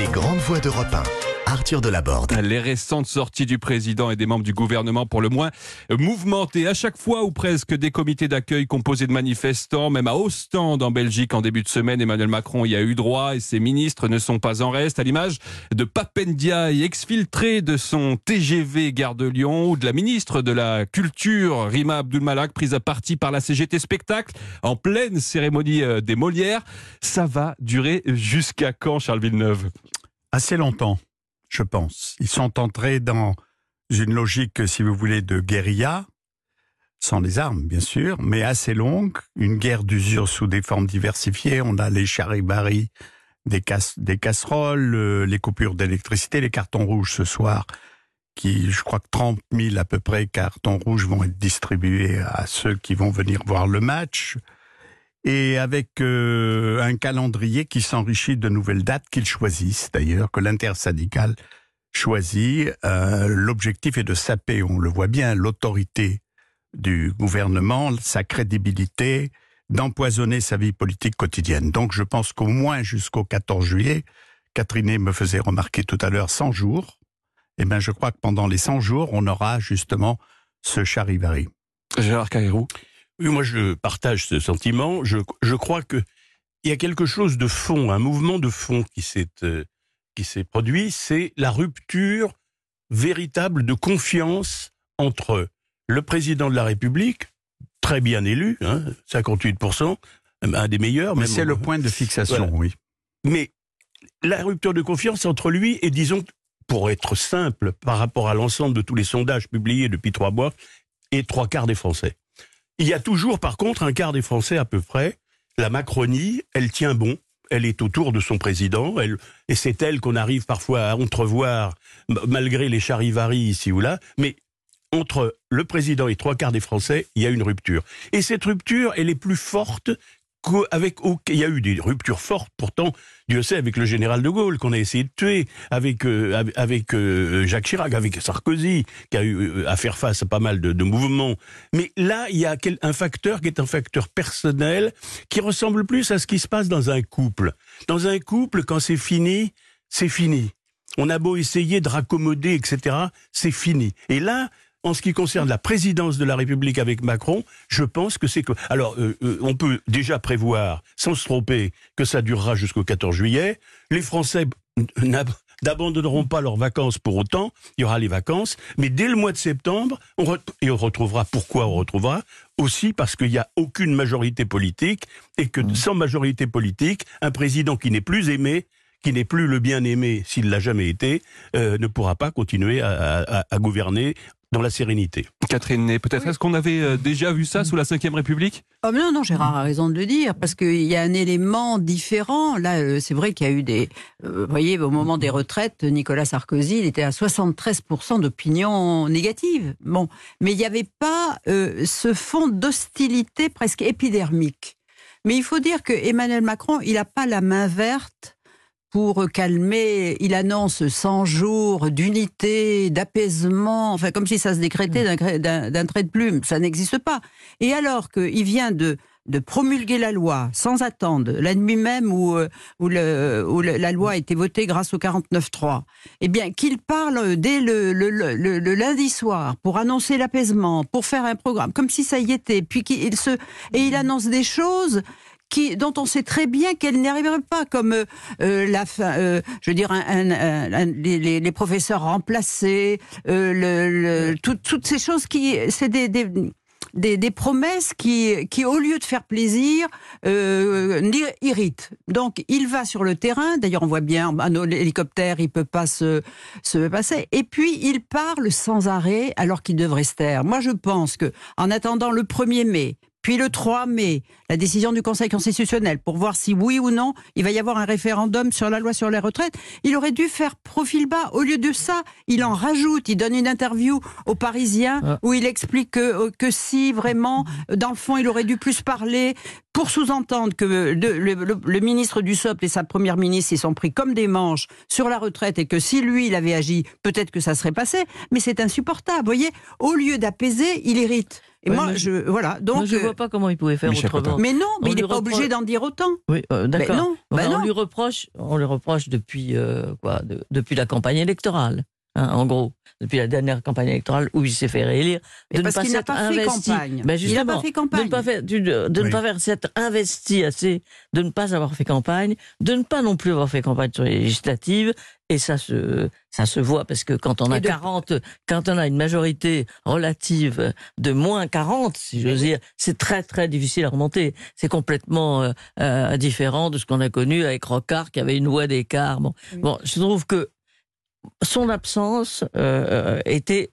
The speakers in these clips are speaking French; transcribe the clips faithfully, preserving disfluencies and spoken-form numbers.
Les grandes voix d'Europe un. Arthur Delaborde. Les récentes sorties du président et des membres du gouvernement pour le moins mouvementées. À chaque fois ou presque, des comités d'accueil composés de manifestants, même à Ostende en Belgique en début de semaine, Emmanuel Macron y a eu droit et ses ministres ne sont pas en reste, à l'image de Pape Ndiaye, exfiltré de son T G V Gare de Lyon, ou de la ministre de la Culture, Rima Abdul-Malak, prise à partie par la C G T Spectacle en pleine cérémonie des Molières. Ça va durer jusqu'à quand, Charles Villeneuve ? Assez longtemps, je pense. Ils sont entrés dans une logique, si vous voulez, de guérilla, sans les armes, bien sûr, mais assez longue. Une guerre d'usure sous des formes diversifiées. On a les charivari, des, casse, des casseroles, euh, les coupures d'électricité, les cartons rouges ce soir, qui, je crois que trente mille à peu près cartons rouges vont être distribués à ceux qui vont venir voir le match. Et avec euh, un calendrier qui s'enrichit de nouvelles dates qu'ils choisissent, d'ailleurs, que l'intersyndicale choisit. Euh, l'objectif est de saper, on le voit bien, l'autorité du gouvernement, sa crédibilité, d'empoisonner sa vie politique quotidienne. Donc je pense qu'au moins jusqu'au quatorze juillet, Catherine me faisait remarquer tout à l'heure cent jours, et bien je crois que pendant les cent jours, on aura justement ce charivari. Gérard Carrérou. Oui, moi je partage ce sentiment. Je, je crois qu'il y a quelque chose de fond, un mouvement de fond qui s'est, euh, qui s'est produit, c'est la rupture véritable de confiance entre le président de la République, très bien élu, hein, cinquante-huit pour cent, un des meilleurs. Mais même c'est au... le point de fixation, voilà. Oui. Mais la rupture de confiance entre lui et, disons, pour être simple, par rapport à l'ensemble de tous les sondages publiés depuis trois mois, et trois quarts des Français. Il y a toujours, par contre, un quart des Français à peu près. La Macronie, elle tient bon. Elle est autour de son président. Elle, et c'est elle qu'on arrive parfois à entrevoir, malgré les charivaris ici ou là. Mais entre le président et trois quarts des Français, il y a une rupture. Et cette rupture, elle est plus forte qu'avec... Il y a eu des ruptures fortes, pourtant, Dieu sait, avec le général de Gaulle, qu'on a essayé de tuer, avec, euh, avec euh, Jacques Chirac, avec Sarkozy, qui a eu euh, à faire face à pas mal de, de mouvements. Mais là, il y a quel, un facteur qui est un facteur personnel, qui ressemble plus à ce qui se passe dans un couple. Dans un couple, quand c'est fini, c'est fini. On a beau essayer de raccommoder, et cetera, c'est fini. Et là, en ce qui concerne la présidence de la République avec Macron, je pense que c'est que... Alors, euh, euh, on peut déjà prévoir, sans se tromper, que ça durera jusqu'au quatorze juillet. Les Français n'abandonneront pas leurs vacances pour autant. Il y aura les vacances. Mais dès le mois de septembre, on re... et on retrouvera... Pourquoi on retrouvera ? Aussi parce qu'il n'y a aucune majorité politique et que mmh. sans majorité politique, un président qui n'est plus aimé, qui n'est plus le bien-aimé s'il l'a jamais été, euh, ne pourra pas continuer à, à, à gouverner dans la sérénité. Catherine Ney, peut-être oui. Est-ce qu'on avait euh, déjà vu ça sous la cinquième République ? Oh non, non, Gérard a raison de le dire, parce qu'il y a un élément différent. Là, euh, c'est vrai qu'il y a eu des... Euh, vous voyez, au moment des retraites, Nicolas Sarkozy, il était à soixante-treize pour cent d'opinion négative. Bon, mais il n'y avait pas euh, ce fond d'hostilité presque épidermique. Mais il faut dire que Emmanuel Macron, il n'a pas la main verte pour calmer. Il annonce cent jours d'unité, d'apaisement, enfin comme si ça se décrétait d'un, d'un, d'un trait de plume. Ça n'existe pas. Et alors qu'il vient de, de promulguer la loi sans attendre, la nuit même où, où, le, où le, la loi a été votée grâce au quarante-neuf trois, eh bien qu'il parle dès le, le, le, le, le lundi soir pour annoncer l'apaisement, pour faire un programme, comme si ça y était, puis qu'il se, et il annonce des choses Qui, dont on sait très bien qu'elle n'y arriverait pas, comme euh, la fin, euh, je veux dire, un, un, un, un, les, les professeurs remplacés, euh, le, le, tout, toutes ces choses qui, c'est des, des, des, des promesses qui, qui, au lieu de faire plaisir, euh, irritent. Donc, il va sur le terrain. D'ailleurs, on voit bien, un hélicoptère, il peut pas se, se passer. Et puis, il parle sans arrêt, alors qu'il devrait se taire. Moi, je pense que, en attendant le premier mai. Puis le trois mai, la décision du Conseil constitutionnel pour voir si oui ou non il va y avoir un référendum sur la loi sur les retraites, il aurait dû faire profil bas. Au lieu de ça, il en rajoute. Il donne une interview aux Parisiens ah. où il explique que, que si vraiment, dans le fond, il aurait dû plus parler pour sous-entendre que le, le, le, le ministre du Socle et sa première ministre ils sont pris comme des manches sur la retraite et que si lui, il avait agi, peut-être que ça serait passé. Mais c'est insupportable. Vous voyez, au lieu d'apaiser, il irrite. Et Ouais, moi, mais- je voilà. Donc, Moi, je euh, vois pas comment il pouvait faire Michel autrement. mais non, mais On il lui n'est pas reproche- obligé d'en dire autant. Oui, euh, d'accord. Mais non, bah Enfin, on non. lui reproche, on lui reproche depuis euh, quoi, de- depuis la campagne électorale, hein, en gros, depuis la dernière campagne électorale où il s'est fait réélire, Mais de parce ne pas qu'il n'a s'être pas fait investi. campagne. Ben Il n'a justement, pas fait de campagne. ne pas faire, de, de Oui. ne pas faire s'être investi assez, de ne pas avoir fait campagne, de ne pas non plus avoir fait campagne sur les législatives. Et ça se, ça se voit parce que quand on a Et de- quarante, quand on a une majorité relative de moins quarante, si j'ose dire, c'est très très difficile à remonter. C'est complètement euh, euh, différent de ce qu'on a connu avec Rocard qui avait une voix d'écart. Bon, Oui. bon, je trouve que son absence euh, était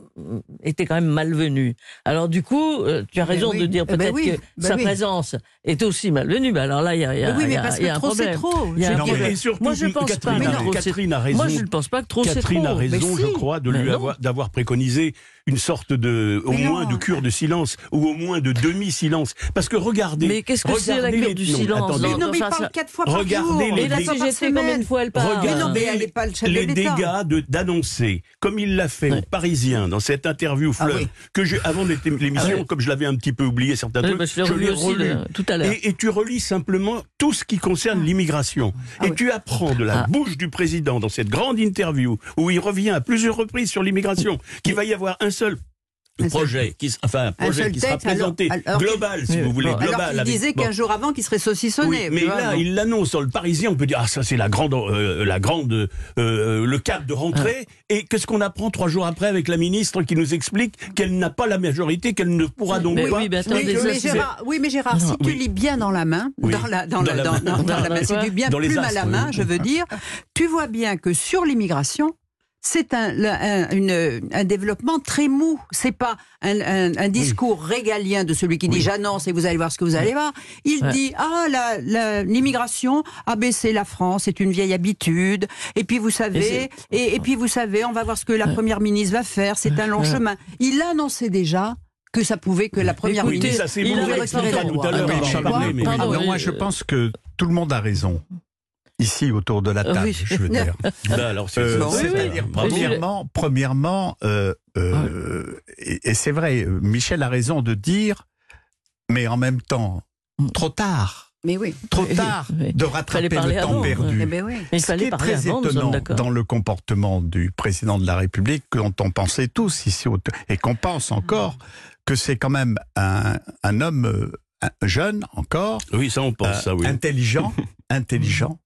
était quand même malvenue. Alors du coup, euh, tu as Mais raison oui. de dire Eh ben peut-être oui. que Ben sa oui. présence est aussi malvenue. Mais alors là, il y a, il y a, Mais oui, il y mais a- parce il y a que un trop, c'est problème. trop. Il y a Je un veux dire, problème. Et surtout, Moi, je pense Catherine, pas a- que trop, c'est- Catherine a raison. Moi, je ne pense pas que trop c'est Catherine a trop. raison, Mais je si. crois, de Mais lui non. avoir d'avoir préconisé une sorte de, au Mais moins non. de cure de silence ou au moins de demi-silence. Parce que regardez, Mais qu'est-ce que c'est la regardez cure les- du non, silence attendez. Mais non, mais il Enfin, parle ça- quatre fois par Regardez jour. les- Et la les- Une fois par C G T, combien de fois elle parle Mais non, mais Regardez elle n'est pas le chef les de l'État. dégâts de- d'annoncer, comme il l'a fait Ouais. aux Parisiens dans cette interview Ah fleuve, oui. que j'ai avant l'été- l'émission, Ah oui. comme je l'avais un petit peu oublié certains Oui, trucs, bah, je l'ai je revu l'ai aussi relu. là, tout à l'heure. Et, et tu relis simplement tout ce qui concerne l'immigration. Ah et oui. tu apprends de la Ah. bouche du président dans cette grande interview où il revient à plusieurs reprises sur l'immigration qu'il va y avoir un seul Un seul- projet, qui, s- enfin un projet seul qui sera texte, alors- présenté alors qu'il- global, si Oui, vous voulez, bon, global. Alors qu'il avec- disait bon. qu'un jour avant qu'il serait saucissonné. Oui, mais tu vois, là, bon. il l'annonce dans le Parisien, on peut dire, ah, ça c'est la grande, euh, la grande, euh, le cadre de rentrée. Et qu'est-ce qu'on apprend trois jours après avec la ministre qui nous explique qu'elle n'a pas la majorité, qu'elle ne pourra donc Mais pas. oui, mais attends, Oui, des mais as- Gérard, oui, mais Gérard, si tu Oui. lis bien dans la main, Oui. dans la, dans Dans la, la dans, main. dans- dans la main, Dans si quoi tu bien Dans les plume à astres, la oui. main, je veux dire, tu vois bien que sur l'immigration, c'est un, le- un, une- un développement très mou. C'est pas un, un- un discours régalien de celui qui dit j'annonce et vous allez voir ce que vous allez voir. Il Ouais. dit ah la- la- l'immigration, ah ben c'est la France, c'est une vieille habitude. Et puis vous Et savez, c'est- et, et puis vous savez, on va voir ce que la première ministre va faire. C'est un long Ouais. chemin. Il annonçait déjà que ça pouvait que la première Écoutez, ministre. ça c'est il bon, on avait l'expliquera raison. tout à l'heure, Ah oui, on va en Charles, parler, mais- Pardon, Alors euh, moi, je pense que tout le monde a raison. Ici, autour de la table, Oui. je veux dire. Là, alors, c'est- Euh, Bon, oui, C'est-à-dire, oui. premièrement, premièrement euh, euh, et, et c'est vrai, euh, Michel a raison de dire, mais en même temps, trop tard, Mais oui. trop Oui, tard oui. de rattraper parler le temps avant, perdu. Eh ben oui. Mais il Ce qui fallait est parler très avant, nous sommes étonnant d'accord. dans le comportement du président de la République, dont on pensait tous ici, au- et qu'on pense encore, que c'est quand même un, un homme euh, un jeune encore, Oui, ça on pense, euh, ça oui. intelligent, intelligent,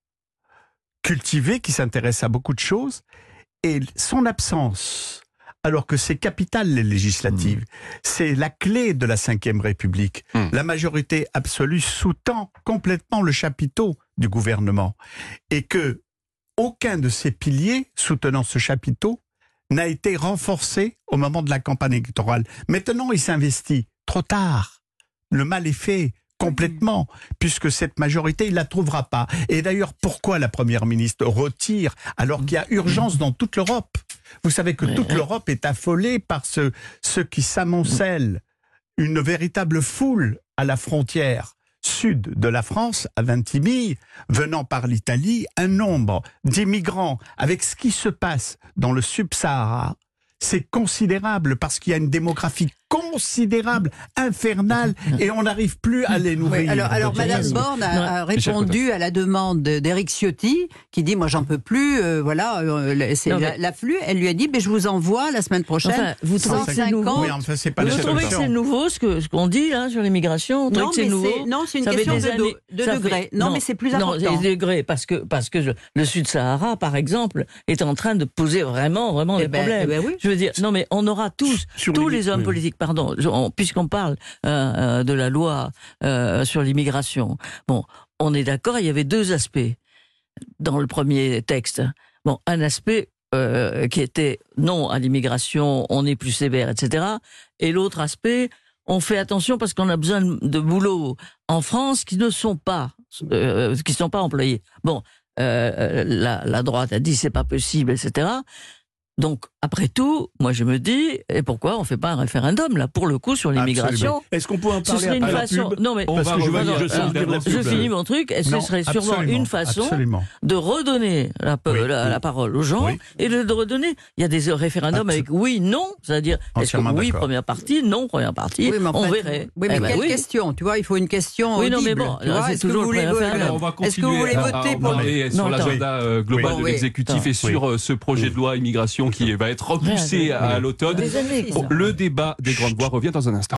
cultivé, qui s'intéresse à beaucoup de choses, et son absence, alors que c'est capital les législatives, c'est la clé de la Cinquième République. Mm. La majorité absolue sous-tend complètement le chapiteau du gouvernement, et que aucun de ces piliers soutenant ce chapiteau n'a été renforcé au moment de la campagne électorale. Maintenant, il s'investit trop tard. Le mal est fait complètement, puisque cette majorité, il la trouvera pas. Et d'ailleurs, pourquoi la Première ministre retire, alors qu'il y a urgence dans toute l'Europe? Vous savez que Ouais, toute ouais. l'Europe est affolée par ce, ceux qui s'amoncellent, une véritable foule à la frontière sud de la France, à Vintimille, venant par l'Italie, un nombre d'immigrants, avec ce qui se passe dans le Sub-Sahara, c'est considérable parce qu'il y a une démographie considérable, infernale, et on n'arrive plus à les nourrir. Oui, alors, alors Je Madame dirais. Borne a, a répondu à la demande d'Éric Ciotti, qui dit moi j'en peux plus, euh, voilà, euh, c'est Non, la- mais- l'afflux. Elle lui a dit, ben je vous envoie la semaine prochaine. Enfin, vous trouvez que c'est cent nouveau cinquante. Oui, enfin, c'est pas Vous la trouvez que solution. c'est nouveau ce que ce qu'on dit là sur l'immigration? Vous trouvez Non, que c'est mais nouveau c'est non, c'est une Ça fait question des de, années- do- de ça degrés. fait- Non, mais c'est plus Non, important. des degrés parce que parce que je- le Sud-Sahara, par exemple, est en train de poser vraiment vraiment Eh des ben, problèmes. eh ben oui. Je veux dire, non mais on aura tous Sur tous les- les hommes oui. politiques, pardon, je- on- puisqu'on parle euh, euh, de la loi euh, sur l'immigration. Bon, on est d'accord, il y avait deux aspects dans le premier texte. Bon, un aspect euh, qui était non à l'immigration, on est plus sévère, et cetera. Et l'autre aspect, on fait attention parce qu'on a besoin de boulot en France qui ne sont pas, euh, qui sont pas employés. Bon, euh, la, la droite a dit c'est pas possible, et cetera. Donc après tout, moi je me dis, et pourquoi on ne fait pas un référendum, là, pour le coup, sur l'immigration? Est-ce qu'on peut en Ce parler serait une après la façon. pub Non, mais On Parce va que je, revenir, je euh, sens venir la je je pub. finis mon truc, et ce Non, serait sûrement absolument, une façon absolument. de redonner la, Oui, la, oui. la parole aux gens Oui. et de, de redonner. Il y a des référendums Absol- avec oui, non, c'est-à-dire est-ce que Entièrement oui, d'accord. première partie, non, première partie, Oui, mais on enfin, verrait. Oui, mais Eh ben quelle oui. question? Tu vois, il faut une question Oui, non, mais audible, bon, tu vois. c'est Est-ce que toujours vous le voulez premier voter- Alors, on va Est-ce que vous continuer voulez à- voter à pour parler Non, sur attends. l'agenda euh, global Oui. de Oui. l'exécutif Attends. et sur euh, ce projet de loi immigration qui va être repoussé Oui. à l'automne. Des années. Bon, le débat des grandes voix revient dans un instant.